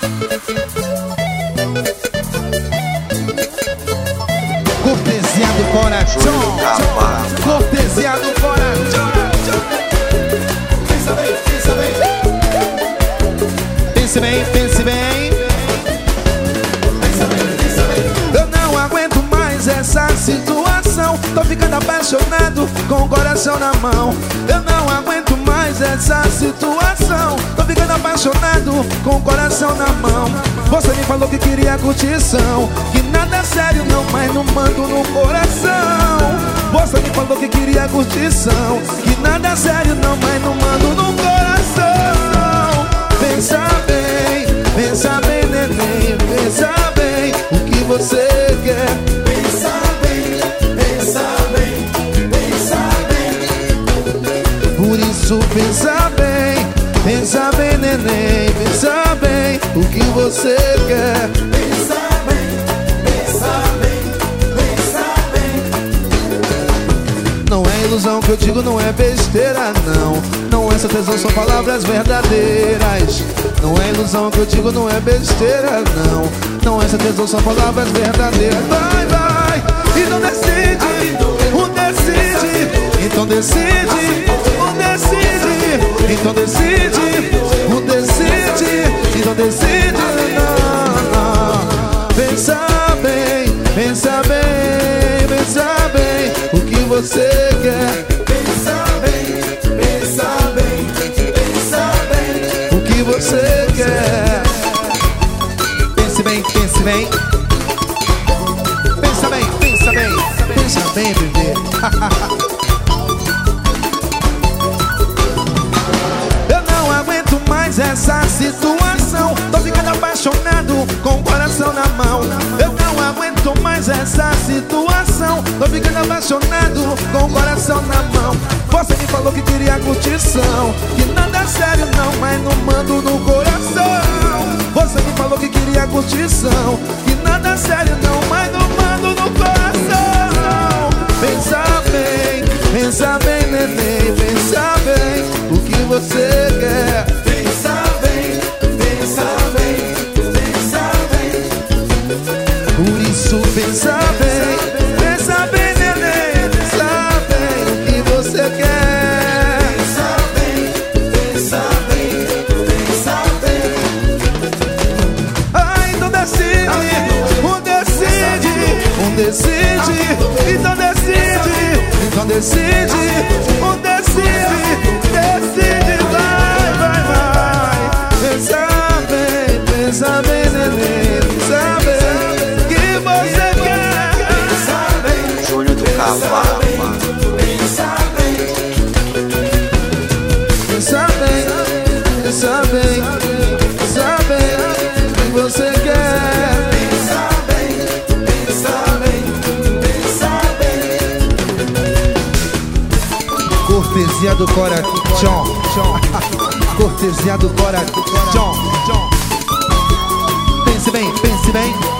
Cortesia do coração, cortesia do coração. Pensa bem, pensa bem. Pense bem, pense bem. Pensa bem, pensa bem. Eu não aguento mais essa situação. Tô ficando apaixonado com o coração na mão. Eu não aguento mais essa situação. Tô ficando apaixonado com o coração na mão. Você me falou que queria curtição, que nada é sério não, mas não mando no coração. Você me falou que queria curtição, que nada é sério não, mas não mando no coração. Pensa bem, neném, pensa bem o que você quer. Pensa bem, pensa bem, pensa bem. Por isso pensa bem, neném, pensa bem o que você quer. Pensa bem, pensa bem, pensa bem. Não é ilusão que eu digo, não é besteira, não. Não é só tesão, são palavras verdadeiras. Não é ilusão que eu digo, não é besteira, não. Não é só tesão, são palavras verdadeiras. Vai, vai, então decide, decide. Então decide, decide. Então decide, decide. Então decide, não. Pensa bem, pensa bem, pensa bem o que você quer. Pensa bem, pensa bem, pensa bem o que você quer. Pense bem, pense bem. Pensa bem, pensa bem, pensa bem, bebê. Essa situação, tô ficando apaixonado com o coração na mão. Eu não aguento mais essa situação, tô ficando apaixonado com o coração na mão. Você me falou que queria curtição, que nada é sério não, mas não mando no coração. Você me falou que queria curtição, que nada é sério não, mas não mando no coração. Pensa bem, neném, pensa bem o que você quer. Pensa bem, pensa bem, pensa bem. Por isso pensa bem, neném, pensa bem o que você quer. Pensa bem, pensa bem, pensa bem. Ah, então decide, decide. Então decide, então decide, decide, vai, vai, vai. Pensa bem, neném, pensa bem que você quer. Pensa bem, Júnior do Cavalo. Pensa bem, pensa bem, pensa bem, pensa bem o que você quer. Pensa bem, pensa bem, pensa bem. Cortesia do coração, cortesia do coração. Pense bem, pense bem.